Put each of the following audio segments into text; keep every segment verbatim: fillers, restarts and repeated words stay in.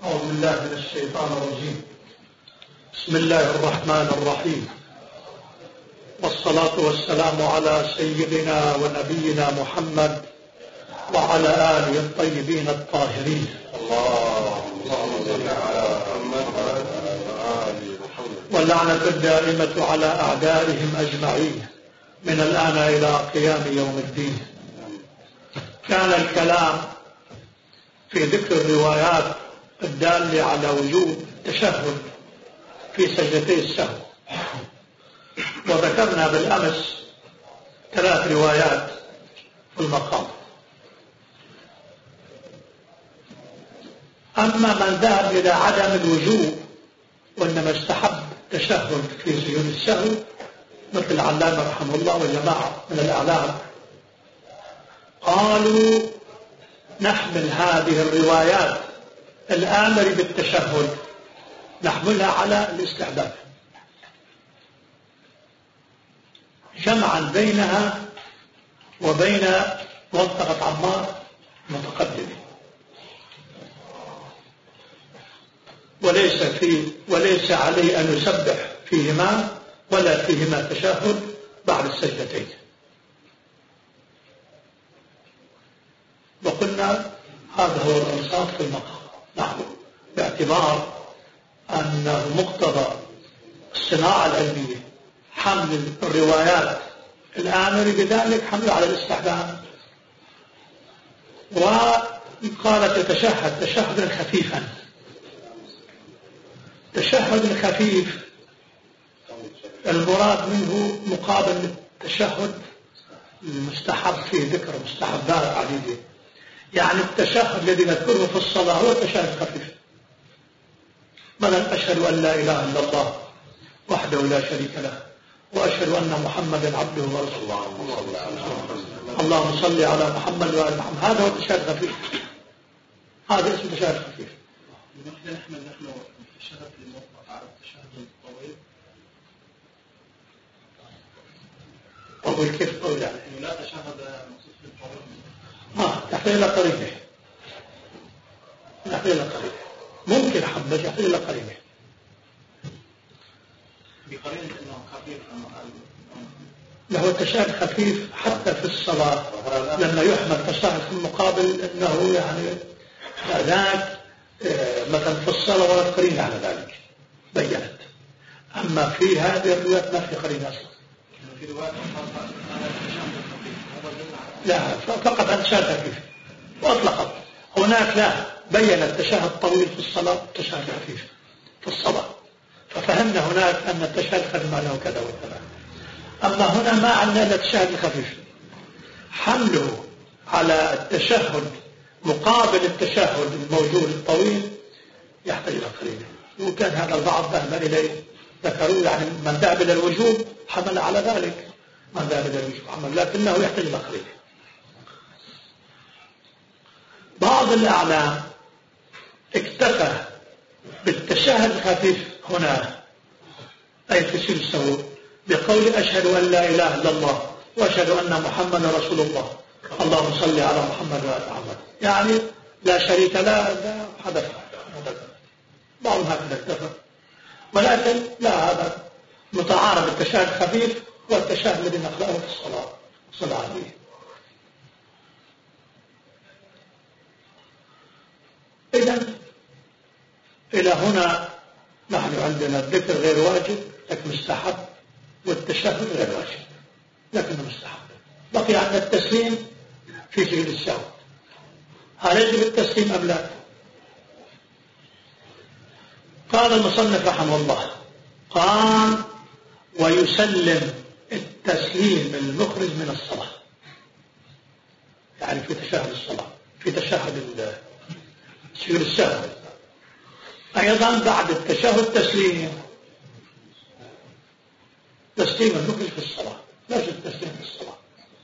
أعوذ بالله من الشيطان الرجيم. بسم الله الرحمن الرحيم، والصلاة والسلام على سيدنا ونبينا محمد وعلى آله الطيبين الطاهرين. اللهم صل على محمد وعلى آل محمد. واللعنة الدائمة على أعدائهم أجمعين من الآن إلى قيام يوم الدين. كان الكلام في ذكر الروايات الدالة على وجوب التشهد في سجدتي السهو، وذكرنا بالأمس ثلاث روايات في المقام. أما من ذهب إلى عدم الوجوب وإنما استحب التشهد في سجود السهو مثل العلامة رحمه الله والجماعة من الأعلام، قالوا نحمل هذه الروايات الآمر بالتشهد نحملها على الاستحباب جمعا بينها وبين منطقة عمار متقدمة، وليس في وليس عليه أن يسبح فيهما ولا فيهما تشهد بعد السجدتين. وقلنا هذا هو الإنصاف في المقام، نعم، باعتبار أنه مقتضى الصناعة العلمية حمل الروايات الآمر بذلك حمل على الاستحباب. وقالت يتشهد تشهدا خفيفا. تشهد خفيف المراد منه مقابل التشهد المستحب فيه ذكر مستحبات عديدة، يعني التشهد الذي نذكره في الصلاة هو التشهد الخفيف، مثلا أشهد أن لا إله إلا الله وحده لا شريك له وأشهد أن محمدا عبده ورسوله اللهم صل على محمد وآل محمد. هذا هو التشهد الخفيف، هذا اسمه تشهد خفيف. نحن نحمل نحن التشهد المطلق على التشهد الطويل. طويل كيف طويل يعني؟ لا تشهد مقصود بالطويل. ها تحتاج إلى قرينة، تحتاج إلى قرينة، ممكن حبة تحتاج إلى قرينة. بقرينة إنه خفيف. له التشهد خفيف حتى في الصلاة لما يحمل تشهد في المقابل أنه يعني ذاك مثلا في الصلاة ولا قرينة على ذلك بيّنت. أما في هذه الروايات ما في قرينة أصلا. في روايات لا فقط عن تشهد خفيف وأطلقت. هناك لا بين التشهد طويل في الصلاة والتشهد خفيف في الصلاة، ففهمنا هناك أن التشهد خفيف معناه كذا وكذا. أما هنا ما عندنا إلا التشهد الخفيف، حمله على التشهد مقابل التشهد الموجود الطويل يحتاج إلى قرينة. وكان هذا البعض ذهب إليه ذكروا يعني من ذهب إلى الوجوب حمل على ذلك، من ذهب إلى الوجوب حمل، لكنه يحتاج إلى قرينة. بعض الأعلام اكتفى بالتشهد الخفيف هنا أي في سجود السهو بقول أشهد أن لا إله إلا الله وأشهد أن محمدا رسول الله اللهم صل على محمد وآل محمد، يعني لا شريك لا لا حدث. بعضهم هكذا اكتفى، ولكن لا، هذا متعارض التشهد الخفيف والتشهد الذي نقرأه في الصلاة صلى عليه. إذن إلى هنا نحن عندنا الذكر غير واجب لكن مستحب، والتشهد غير واجب لكنه مستحب. بقي عندنا التسليم في سجود السهو، هل يجب التسليم أم لا؟ قال المصنف رحمه الله قال ويسلم التسليم المخرج من الصلاة، يعني في تشهد الصلاة في تشهد سجود السهو أيضا بعد التشهد تسليم تسليم المخرج في الصلاة، لا يجب التسليم في الصلاة.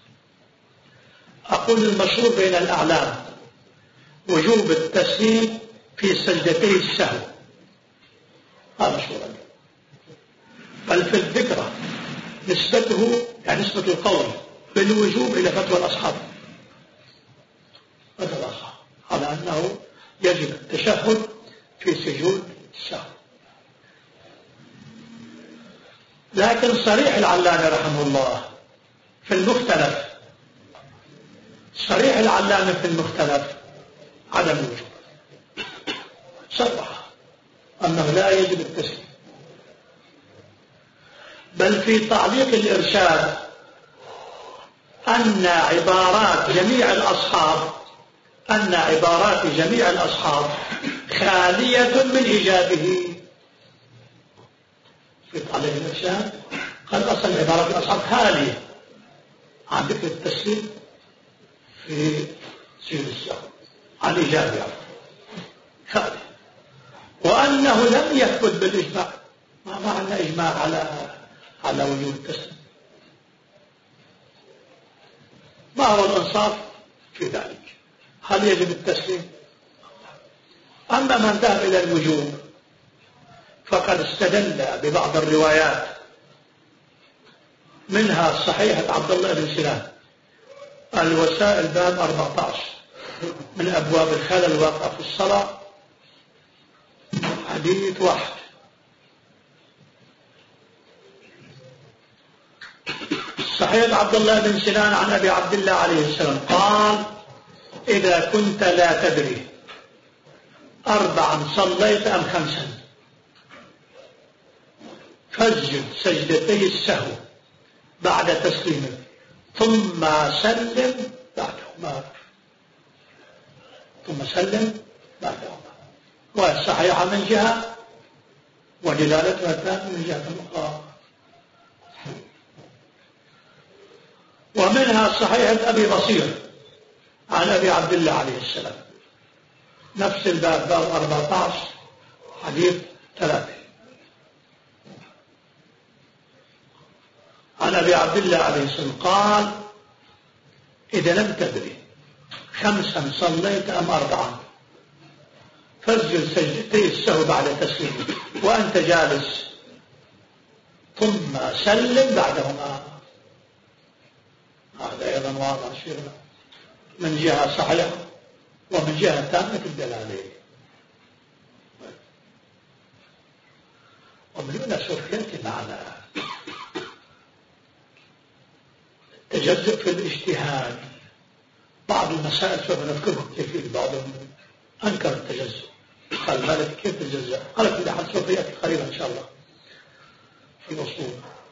أقول المشهور بين الأعلام وجوب التسليم في سجدتي السهو، هذا مشهور. بل في الذكرى نسبته يعني نسبة القول بالوجوب إلى فتوى الأصحاب فتوى الأصحاب على أنه يجب التشهد في سجود السهو. لكن صريح العلامة رحمه الله في المختلف، صريح العلامة في المختلف عدم الوجوب، صرح أنه لا يجب التسليم. بل في تعليق الإرشاد أن عبارات جميع الأصحاب أن عبارات جميع الأصحاب خالية من إيجابه. في تعليق الإرشاد قال أصلا عبارات الأصحاب خالية عن ذكر التسليم في سجود السهو عن إيجابه خالية، وأنه لم يثبت بالإجماع. ما معنى إجماع على على وجود التسليم؟ ما هو الإنصاف في ذلك؟ هل يجب التسليم؟ أما من ذهب إلى الوجوب فقد استدل ببعض الروايات، منها صحيحة عبد الله بن سلام الوسائل باب أربعة عشر من أبواب الخلل الواقع في الصلاة، حديث واحد: صحيح عبد الله بن سنان عن أبي عبد الله عليه السلام قال: إذا كنت لا تدري أربعا صليت أم خمسا فاسجد سجدتي السهو بعد تسليمك ثم سلم بعدهما ثم سلم بعدهما. والصحيحة من جهة ودلالتها الثانية من جهة أخرى. ومنها صحيحة أبي بصير عن أبي عبد الله عليه السلام نفس الباب باب أربعة عشر حديث ثلاثة عن أبي عبد الله عليه السلام قال: إذا لم تدري خمسا صليت أم أربعا فاسجد سجدتي السهو بعد تسليمك وأنت جالس ثم سلم بعدهما. هذا أيضا واضح شيرنا من جهة صحيحة ومن جهة تامة الدلالة. ومن هنا سوف يأتي معنا التجزؤ في الاجتهاد. بعض المسائل سوف نذكرها كيف بعضهم أنكر التجزؤ، قال مالك كيف تجزأ؟ قال في الحال سوف يأتي قريبا إن شاء الله في الأصول.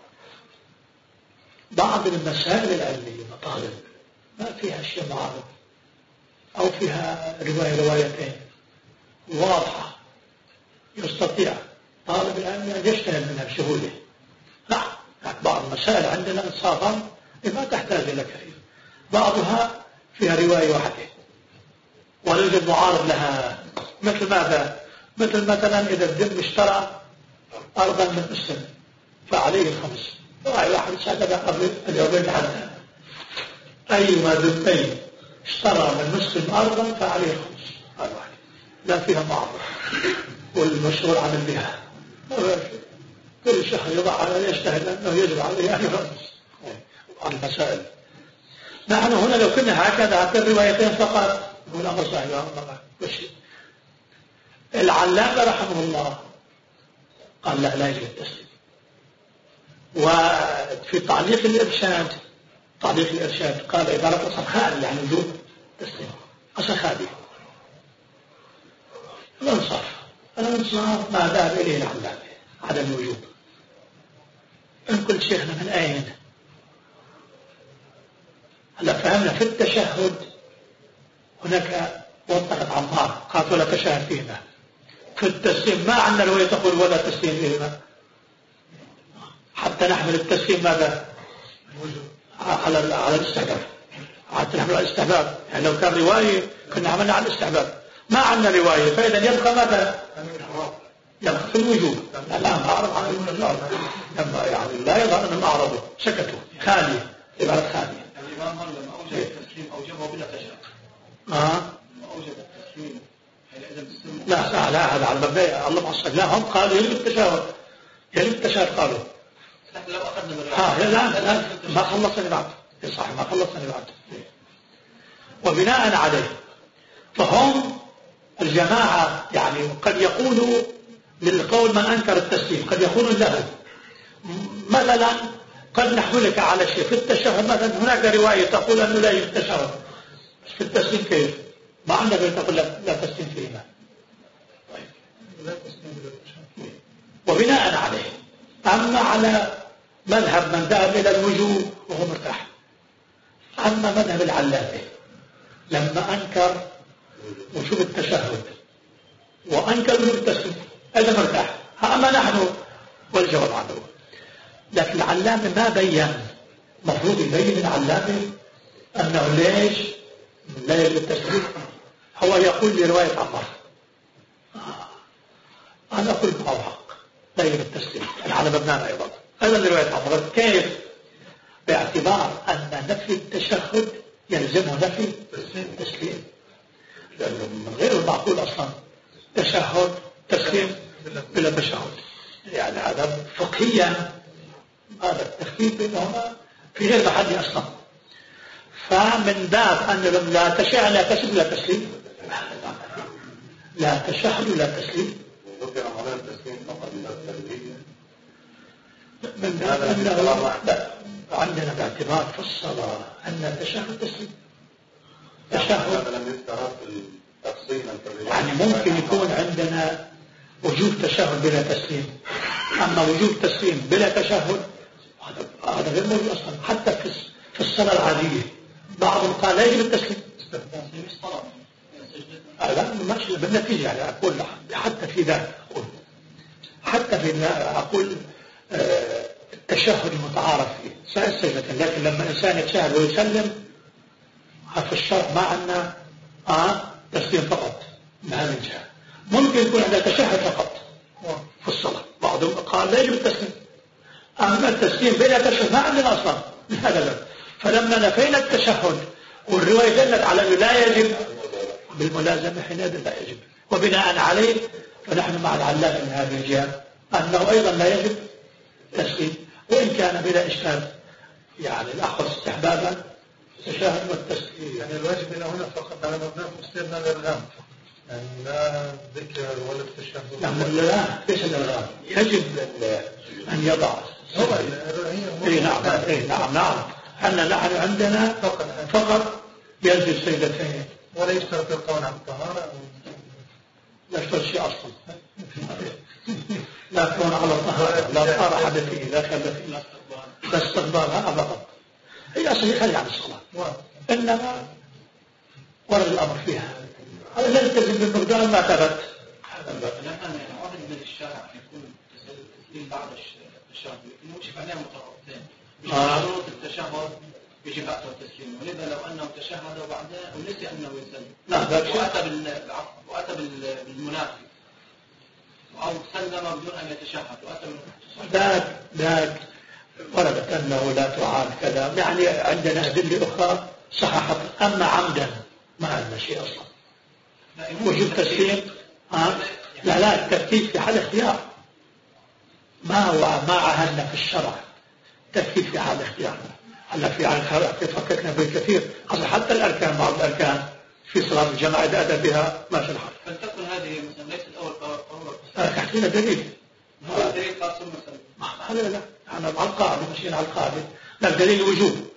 بعض المسائل العلمية مطالب ما فيها شيء معارض أو فيها رواية روايتين واضحة يستطيع طالب العلم أن يجتهد منها بسهولة. نعم، بعض المسائل عندنا إنصافا ما تحتاج إلى كثير، بعضها فيها رواية واحدة ولا يوجد معارض لها. مثل ماذا؟ مثل مثلا إذا الذم اشترى أرضا من مسلم فعليه الخمس، رأي واحد سأتبع قبل اليومين حتى أيما ذمين اشترى من مسلم أرضا فعليه الخمس، رأي واحد لا فيها معارض. والمشهور عن بها كل شهر يضع على يجتهد أنه يجب عليه أن يخمس عن المسائل. نحن هنا لو كنا هكذا هكذا الروايتين فقط هنا مصاحبها بشيء. العلامة رحمه الله قال لا لا يجب التسليم. وفي تعليق الإرشاد تعليق الإرشاد قال عبارة أصل خالي يعني وجوب تسليم أصل خالي. الانصاف الانصاف ما ذهب إليه العلامة عدم الوجوب. إن كل شيخنا من أين؟ هلا فهمنا في التشهد هناك وضحت عمار قالت ولا تشهد فيهما. في التسليم ما عندنا رواية تقول ولا تسليم فيهما، حتى نحمل التسليم ماذا؟ على على الاستحباب، حتى نحمل على الاستحباب. يعني لو كان رواية كنا عملنا على الاستحباب، ما عندنا رواية، فإذا يبقى ماذا؟ يبقى في الوجوب. الآن أعرض عن الوجوب يعني لا يظهر أنهم أعرضوا سكتوا خالية عبارة خالية. الإمام لما أوجب التسليم أوجبه بلا تشهد. آه. أوجب التسليم. لا لا لا هذا على المبدأ الله معصب. لا هم قالوا يجب التشهد يجب التشهد قالوا. لو أخذنا من ها لا لا ما خلصني بعد. صح ما خلصني بعد. وبناء عليه فهم الجماعة يعني قد يقولوا للقول من أنكر التسليم قد يقولوا له مثلا قد نحملك على شيء في التشهد مثلا هناك رواية تقول أنه لا يجب التشهد في التسليم كيف؟ ما عندك تقول لا تسليم في الإيمان لا تسليم بالتشهد. وبناء عليه أما على مذهب من ذهب إلى الوجوب وهو مرتاح. أما مذهب العلامة لما أنكر وجوب التشهد وأنكر وجوب التسليم هذا مرتاح. أما نحن والجواب عنه. لكن العلامة ما بين مفروض يبين العلامة أنه ليش لا يجب التسليم. هو يقول لرواية عمر أنا أقول معه حق لا يجب التسليم على مبنانا أيضا. هذا رواية عمر كيف؟ باعتبار أن نفي التشهد يلزمه نفي التسليم لأنه من غير المعقول أصلا تشهد تسليم بلا تشهد. يعني هذا فقهيا هذا التخفيف بينهما في غير محل أصلا. فمن باب أن لا تشهد لا تسليم لا تسليم لا تشهد ولا تسليم من باب أنه عندنا باعتبار في الصلاة أن تشهد تسليم تشهد يعني ممكن يكون عندنا وجوب تشهد بلا تسليم. أما وجوب تسليم بلا تشهد هذا غير موجود أصلا. حتى في الصلاة العادية بعضهم قال لا يجب التسليم. لا ماشي بالنتيجة يعني أقول حتى في ذلك أقول حتى في أقول آه التشهد المتعارف فيه سائر سجدة. لكن لما إنسان يتشهد ويسلم في الشرع ما عندنا آه تسليم فقط. من هذه الجهة ممكن يكون عندنا تشهد فقط في الصلاة. بعضهم قال لا يجب التسليم. أما التسليم بلا تشهد ما عندنا أصلا من هذا الباب. فلما نفينا التشهد والرواية دلت على أنه لا يجب بالملازمة حينئذ لا يجب. وبناء عليه فنحن مع العلامة من هذه الجهة أنه أيضا لا يجب تسليم وإن كان بلا إشكال يعني الأخذ استحبابا التشهد والتسليم. يعني الواجب هنا هنا فقط على مبنى مسلمنا الإرغام يعني لا ذكر ولا التشهد. نعم لا ليس الإرغام يجب أن يضع هو إيه نعم إيه نعم نعم أن نحن عندنا فقط فقط ينزل سيدتين ولا يشترط القول عن الطهارة لا يشترط شيء أصلا. لا تكون على الطهارة لا طهارة حدثية لا خلفية لا استقبالها أبدا. هي أصلا خلي عن الصلاة إنما ورد الأمر فيها هذا لا يلتزم بالمقدار ما ثبت. نحن واحد من الشارع يكون تسليم بعد التشهد لكنه يجب عليه مترابطين مش شروط التشهد يجب بعده التسليم. ولذا لو أنه تشهد وبعدها ونسي أنه يسلم وأتى بالعفو وأتى بالمنافي أو سلم بدون أن يتشهد وأتى ذاك ذاك وردت أنه لا تعاد كذا يعني عندنا أدلة أخرى صححت. أما عمدا ما عندنا شيء أصلا. وجوب تسليم آه؟ لا لا الترتيب في حال اختيار ما هو ما عهدنا في الشرع ترتيب في حال اختيار. هلا في عن في فككنا بالكثير أصلا حتى الأركان بعض الأركان في صلاة الجماعة إذا أتى بها ما شرحت. فلتكن هذه مثلا ليست أول قرار. تحكي لنا دليل. هو دليل خاص مثلا. هذا لا احنا مع القاعدة ماشيين على القاعدة. لا دليل وجوب.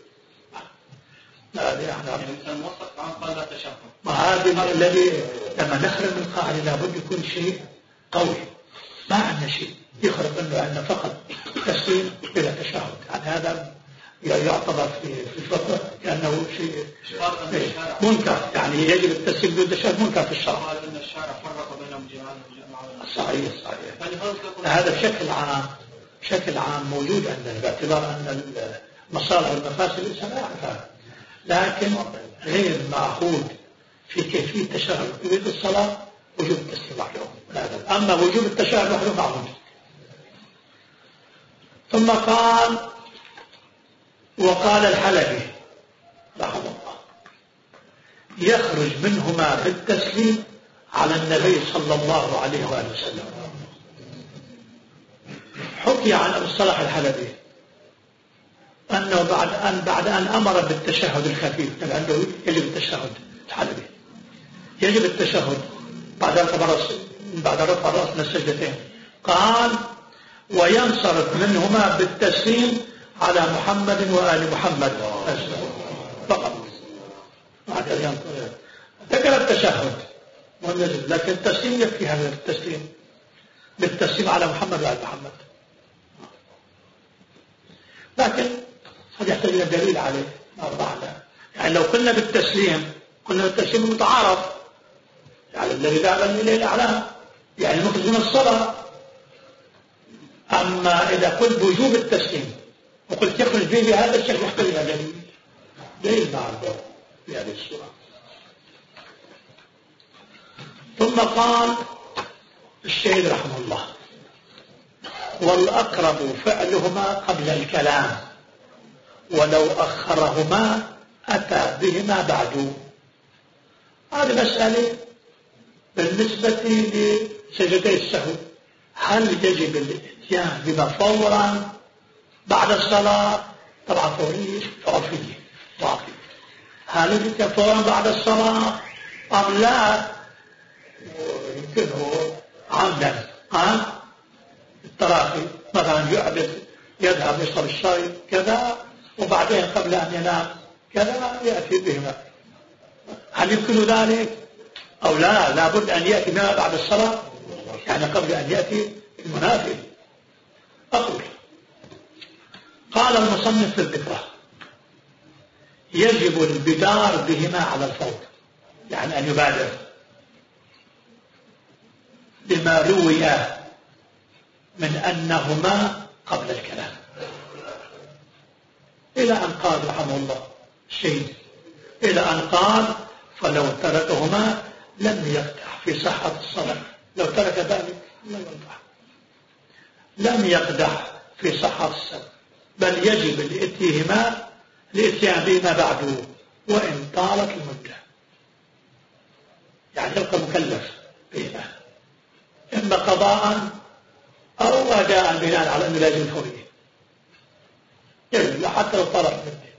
لا احنا يعني مثلا وصف عن قال لا تشهد. ما هذا الذي لما نخرج من القاعدة لابد يكون شيء قوي. ما عندنا شيء يخرج منه عندنا فقط تسليم بلا تشهد. يعني هذا يعتبر في في الفترة كأنه شيء منكر. يعني يجب التسليم بدون تشهد منكر في الشرع. قال إن الشارع فرق بينهم جماعة. صحيح صحيح. هذا بشكل عام بشكل عام موجود عندنا باعتبار أن المصالح والمفاسد الإنسان لا يعرفها. لكن غير مأخوذ في كيفية التشهد في الصلاة وجوب التسليم وحده. أما وجوب التشهد وحده معروف. ثم قال وقال الحلبي رحمه الله يخرج منهما بالتسليم على النبي صلى الله عليه وآله وسلم. حكي عن أبي الصلاح الحلبي أنه بعد أن بعد أن أمر بالتشهد الخفيف عنده يجب التشهد الحلبي يجب التشهد بعد رفع الرأس بعد رفع الرأس من السجدتين. قال وينصرف منهما بالتسليم على محمد وآل محمد فقط. ذكر التشهد والنزل، لكن التسليم يكفي هذا التسليم بالتسليم على محمد وآل محمد، لكن قد يحتاج إلى دليل عليه أربعنا. يعني لو قلنا بالتسليم قلنا بالتسليم المتعارف، يعني الذي ذهب إليه الأعلام يعني المخرج من الصلاة. أما إذا قلت بوجوب التسليم وقلت يخرج به بهذا الشكل يحتاج إلى دليل دليل معه في هذه الصورة. ثم قال الشهيد رحمه الله والأقرب فعلهما قبل الكلام ولو أخرهما أتى بهما بعد. هذه مسألة بالنسبة لسجدتي السهو، هل يجب الاتيان بما فورا بعد الصلاة؟ طبعا فورية عرفية ضعفية. هل الاتيان فورا بعد الصلاة أم لا؟ يمكنه عمدا ها التراخي، مثلا يعبد يذهب يشرب الشاي كذا وبعدين قبل أن ينام كذا يأتي بهما. هل يمكن ذلك أو لا؟ لابد أن يأتي بهما بعد الصلاة، يعني قبل أن يأتي المنافي. أقول قال المصنف في الذكرى يجب البدار بهما على الفور، يعني أن يبادر بما روي من أنهما قبل الكلام، إلى أن قال رحمه الله شيء إلى أن قال فلو تركهما لم يقدح في صحة الصلاة. لو ترك ذلك لم يقدح لم يقدح في صحة الصلاة، بل يجب الاتيهما الاتيان بهما بعده وإن طالت المدة. يعني يبقى مكلف بهما إما قضاء أو أداء بناء على أنه لازم الفورية، يعني حتى لو طالت المدة.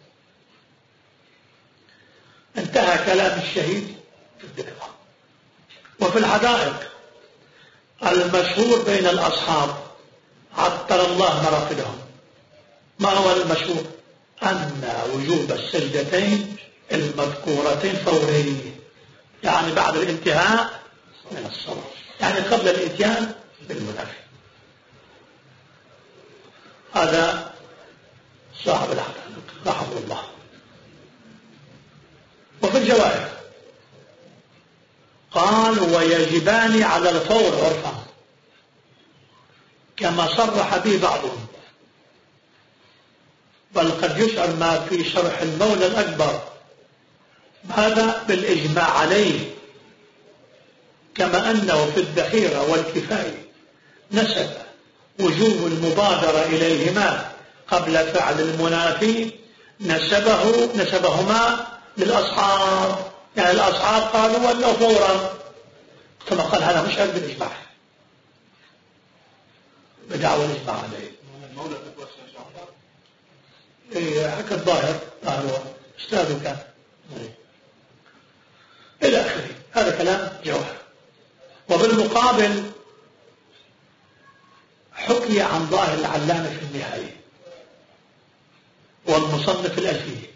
انتهى كلام الشهيد في الذكرى. وفي الحدائق المشهور بين الأصحاب عطر الله مرافدهم. ما هو المشهور؟ أن وجوب السجدتين المذكورتين فوري، يعني بعد الانتهاء من الصلاة، يعني قبل الاتيان بالمنافي. هذا صاحب الحدائق رحمه الله. وفي الجوائز قال ويجبان على الفور عرفا كما صرح به بعضهم، بل قد يشعر ما في شرح المولى الأكبر هذا بالإجماع عليه، كما أنه في الذخيرة والكفاية نسب وجوب المبادرة إليهما قبل فعل المنافي نسبه نسبهما للأصحاب، يعني الأصحاب قالوا ولو فورا، ثم قال هذا مش عارف بالإجماع بدعوى الإجماع عليه. إيه حكى الظاهر ظاهر أستاذه كان إلى آخره. هذا كلام جوهر. وبالمقابل حكي عن ظاهر العلامة في النهاية والمصنف الألفية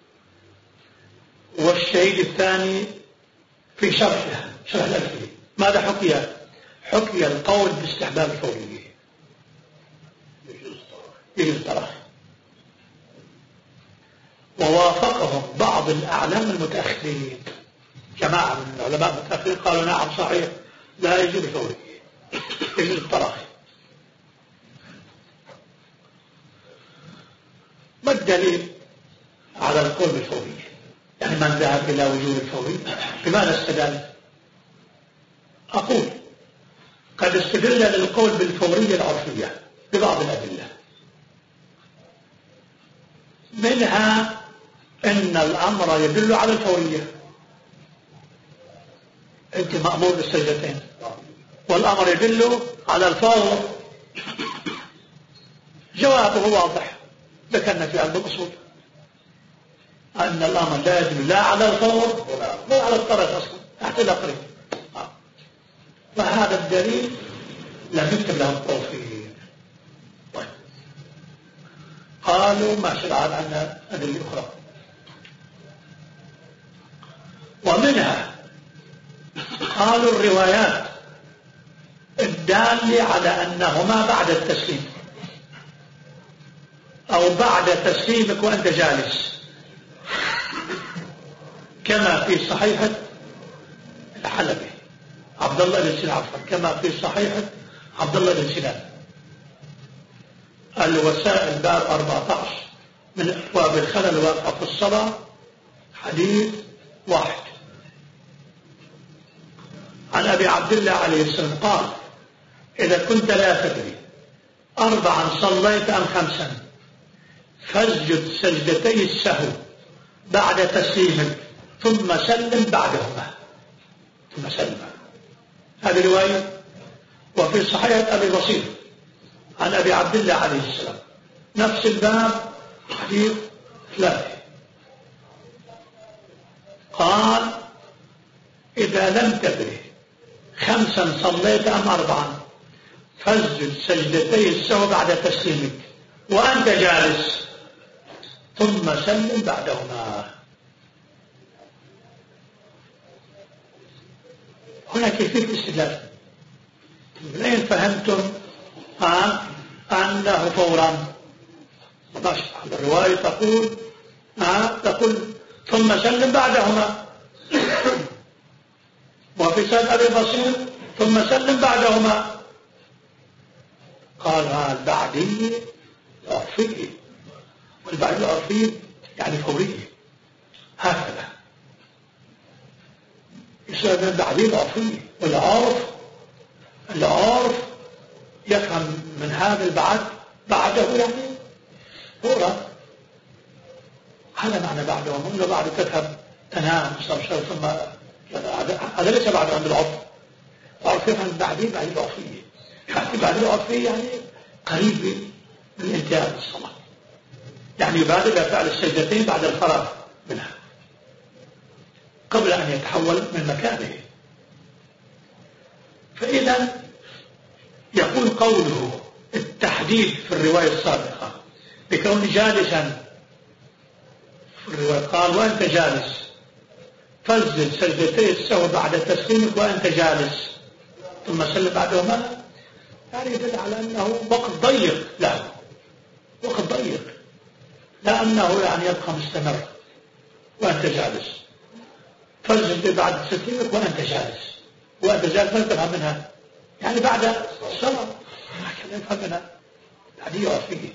والشهيد الثاني في شرحها شرح الألفية. ماذا حكي؟ حكي القول باستحباب الفورية يجوز التراخي. ووافقهم بعض الأعلام المتأخرين، جماعة من العلماء المتأخرين قالوا نعم صحيح لا يجوز الفورية يجوز التراخي. ما الدليل على القول بالفورية؟ يعني من ذهب إلى وجود الفورية بماذا استدل؟ أقول قد استدل للقول بالفورية العرفية ببعض الأدلة، منها أن الأمر يدل على الفورية. أنت مأمور بالسجدتين والأمر يدل على الفور. جوابه واضح، ذكرنا في علم الأصول أن الأمر لا يدل لا على الفور ولا على الطرف أصلا تحت الأقرب. وهذا الدليل لم يكتب له التوفيق. طيب. قالوا ما شرعت عنا أدلة أخرى، ومنها قالوا الروايات الدالة على أنهما بعد التسليم أو بعد تسليمك وأنت جالس، كما في صحيحة الحلبي عبد الله بن سنان، كما في صحيحة عبد الله بن سنان الوسائل باب أربعة عشر من أبواب الخلل الواقع في الصلاة، حديث واحد. عن أبي عبد الله عليه السلام قال: إذا كنت لا تدري أربعا صليت أم خمسا فاسجد سجدتي السهو بعد تسليمك ثم سلم بعدهما. ثم سلم. هذه رواية. وفي صحيح أبي بصير عن أبي عبد الله عليه السلام نفس الباب حديث ثلاثة قال: إذا لم تدري خمسا صليت أم أربعا فاسجد سجدتي السهو بعد تسليمك وأنت جالس ثم سلم بعدهما. هنا كيفية استدلال. من أين فهمتم عن أنه فورا؟ ماشي. الرواية تقول آه تقول ثم سلم بعدهما، وفي سنة أبي بصير ثم سلم بعدهما. قال ها البعدية عرفية، والبعدية عرفية يعني فورية، هكذا يصير البعدية عرفية. والعرف العرف يفهم من هذا البعد بعده يعني فورا. هذا معنى بعده، انه بعد تذهب تنام تصير ثم هذا ليس بعد عند العرف. العرف يفهم بعدين بعد العرفية، يعني بعد العرفية يعني قريب من انتهاء الصلاة، يعني يبادر إلى فعل السجدتين بعد الفراغ منها قبل أن يتحول من مكانه. فإذا يقول قوله التحديد في الرواية السابقة بكون جالسا، في الرواية قال: وأنت جالس فاسجد سجدتي السهو بعد تسليمك وأنت جالس ثم سلم بعدهما، يعني يدل على أنه وقت ضيق له، وقت ضيق، لا أنه يعني يبقى مستمر. وأنت جالس فاسجد بعد تسليمك وأنت جالس، وأنت جالس ما تفهم منها يعني بعد الصلاة، هكذا يفهم منها هذه عرفية.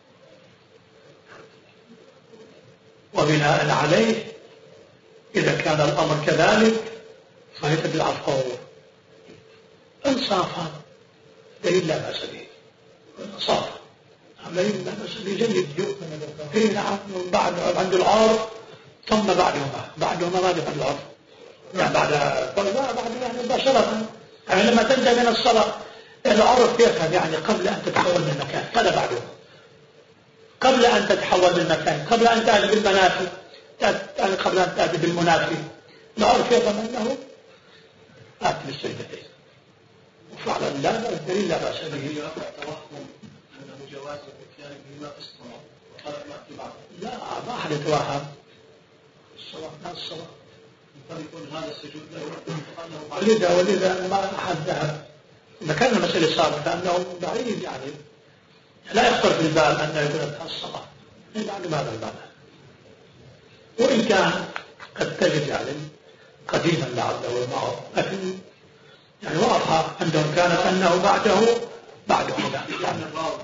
وبناء عليه إذا كان الأمر كذلك فيتدل على الفور. انصافا دليل لا بأس به، انصافا دليل لا بأس به جيد. إيه نعم. بعد عند العارف ثم بعدهما، بعدهما ماذا بعد العارف؟ يعني بعد بعد يعني مباشرة، يعني لما تنتهي من الصلاة العرف يفهم يعني قبل أن تتحول من مكان، هذا بعده، قبل أن تتحول من مكان، قبل أن تأتي بالمنافي، قبل أن تأتي بالمنافي، العرف يفهم أنه آتي بالسجدتين. وفعلا لا الدليل لا بأس به. توهم أنه جواز الاتيان بما في الصلاة وقال ما في بعض. لا ما أحد يتوهم الصلاة ما الصلاة. قد يكون هذا السجود له ولذا ولذا ما أحد ذهب. ذكرنا مسألة سابقة أنه بعيد يعني لا يخطر في البال أنه يكون الصلاة يعني ماذا المعنى. وإن كان قد تجد يعني قديما لعله والمعروف، لكن يعني واضحة عندهم كانت أنه بعده بعده يعني الراوي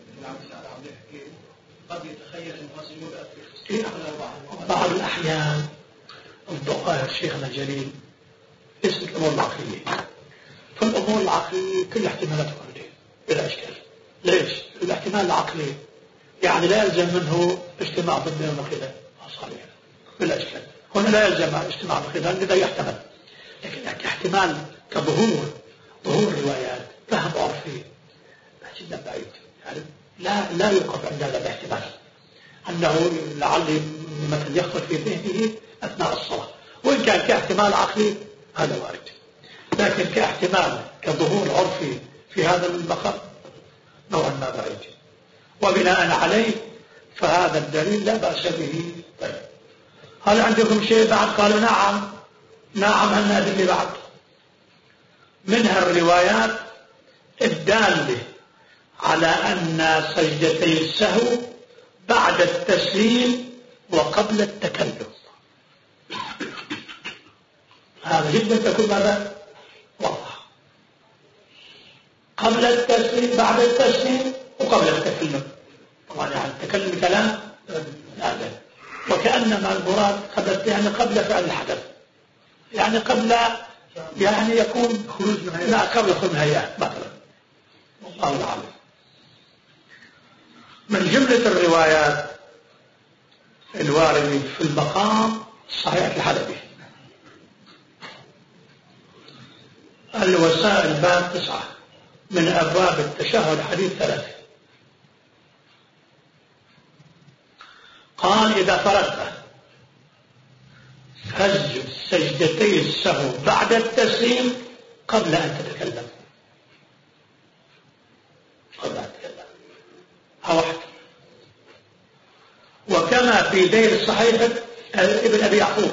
قد يتخيل أنه سجود أكثر بعض الأحيان. الضوء شيخنا الجليل اسم الأمور العقلية، فالأمور العقلية كل احتمالات واردة بلا إشكال. ليش؟ الاحتمال العقلي يعني لا يلزم منه اجتماع ضمن المخيلة صحيح بلا إشكال. هنا لا يلزم اجتماع المخيلة لذا يحتمل، لكن احتمال كظهور ظهور روايات فهم عرفي جدا بعيد، يعني لا لا يوقف عند هذا الاحتمال أنه لعل مثل يخطر في ذهنه أثناء الصلاة، وإن كان كاحتمال عقلي هذا وارد. لكن كاحتمال كظهور عرفي في هذا المقام نوعا ما بعيد. وبناء عليه فهذا الدليل لا بأس به. طيب هل عندكم شيء بعد؟ قالوا نعم. نعم عندنا أدلة بعد، منها الروايات الدالة على أن سجدتي السهو بعد التسليم وقبل التكلم. هذا جدا تكون ماذا؟ واضح. قبل التسليم، بعد التسليم، وقبل التكلم. طبعا يعني التكلم كلام هذا، وكأنما المراد قبل، يعني قبل فعل الحدث، يعني قبل، يعني يكون خروج من هيئة، لا قبل خروج من هيئة مثلا. الله أعلم. من جملة الروايات الواردة في المقام صحيح الحلبي الوسائل باب تسعة من أبواب التشهد حديث ثلاثة. قال إذا فرغت فاسجد سجدتي السهو بعد التسليم قبل أن تتكلم. قبل أن تتكلم واحد. وكما في دير الصحيح ابن أبي يعقوب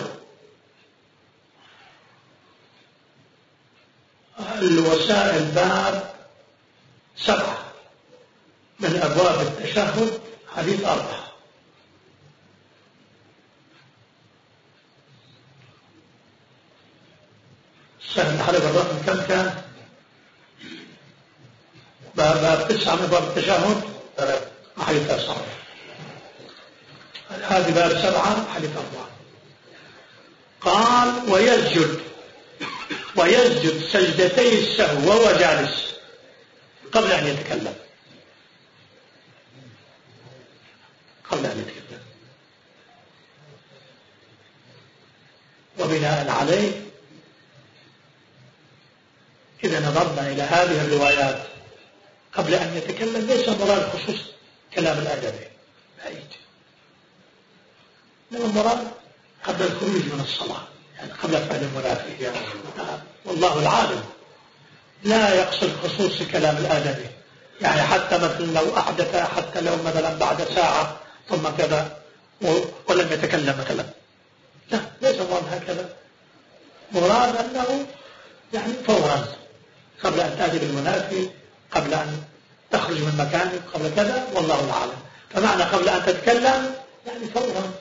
الوسائل باب سبعة من أبواب التشهد حديث أربعة. سهل حلب الرقم كم كان؟ باب تسعة من أبواب التشهد حديث صحيح. هذه باب سبعة حديث أربعة. قال ويسجد ويسجد سجدتي السهو وهو جالس قبل أن يتكلم. قبل أن يتكلم. وبناء عليه إذا نظرنا إلى هذه الروايات قبل أن يتكلم ليس مراد خصوص كلام الأدبي بعيد، إنما المراد قبل الخروج من الصلاة، يعني قبل فعل المنافق. يعني والله العالم لا يقصد خصوص كلام الآدمي، يعني حتى مثلا لو أحدث، حتى لو مثلا بعد ساعة ثم كذا ولم يتكلم مثلا، لا ليس مراد هكذا. مراد أنه يعني فورا قبل أن تأتي بالمنافق، قبل أن تخرج من مكانك، قبل كذا، والله العالم. فمعنى قبل أن تتكلم يعني فورا.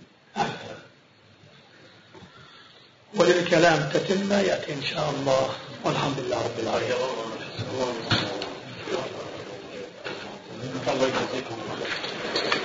وللكلام تتم يأتي إن شاء الله، والحمد لله رب العالمين. الله يجزيكم.